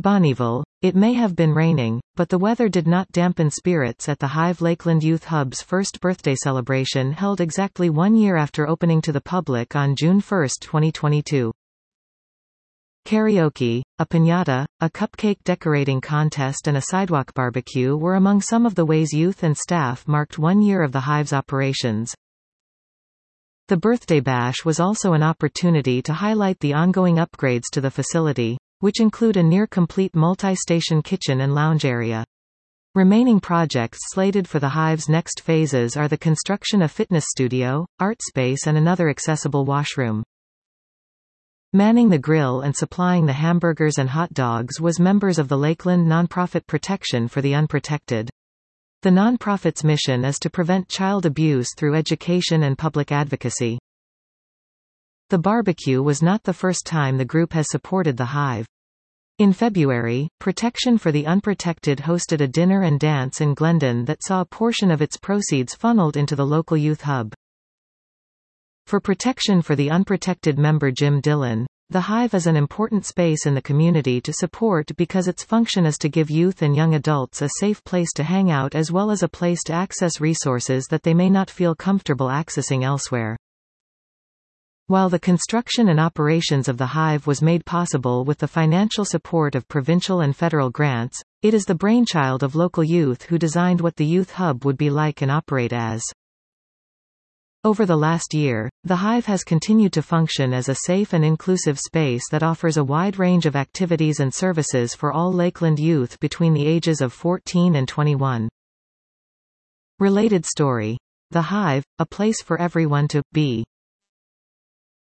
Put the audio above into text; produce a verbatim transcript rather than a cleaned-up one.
Bonnieville. It may have been raining, but the weather did not dampen spirits at the Hive Lakeland Youth Hub's first birthday celebration, held exactly one year after opening to the public on June first, twenty twenty-two. Karaoke, a piñata, a cupcake decorating contest and a sidewalk barbecue were among some of the ways youth and staff marked one year of the Hive's operations. The birthday bash was also an opportunity to highlight the ongoing upgrades to the facility, which include a near-complete multi-station kitchen and lounge area. Remaining projects slated for the Hive's next phases are the construction of fitness studio, art space and another accessible washroom. Manning the grill and supplying the hamburgers and hot dogs was members of the Lakeland nonprofit Protection for the Unprotected. The nonprofit's mission is to prevent child abuse through education and public advocacy. The barbecue was not the first time the group has supported the Hive. In February, Protection for the Unprotected hosted a dinner and dance in Glendon that saw a portion of its proceeds funneled into the local youth hub. For Protection for the Unprotected member Jim Dillon, the Hive is an important space in the community to support because its function is to give youth and young adults a safe place to hang out as well as a place to access resources that they may not feel comfortable accessing elsewhere. While the construction and operations of the Hive was made possible with the financial support of provincial and federal grants, it is the brainchild of local youth who designed what the youth hub would be like and operate as. Over the last year, the Hive has continued to function as a safe and inclusive space that offers a wide range of activities and services for all Lakeland youth between the ages of fourteen and twenty-one. Related story. The Hive, a place for everyone to be.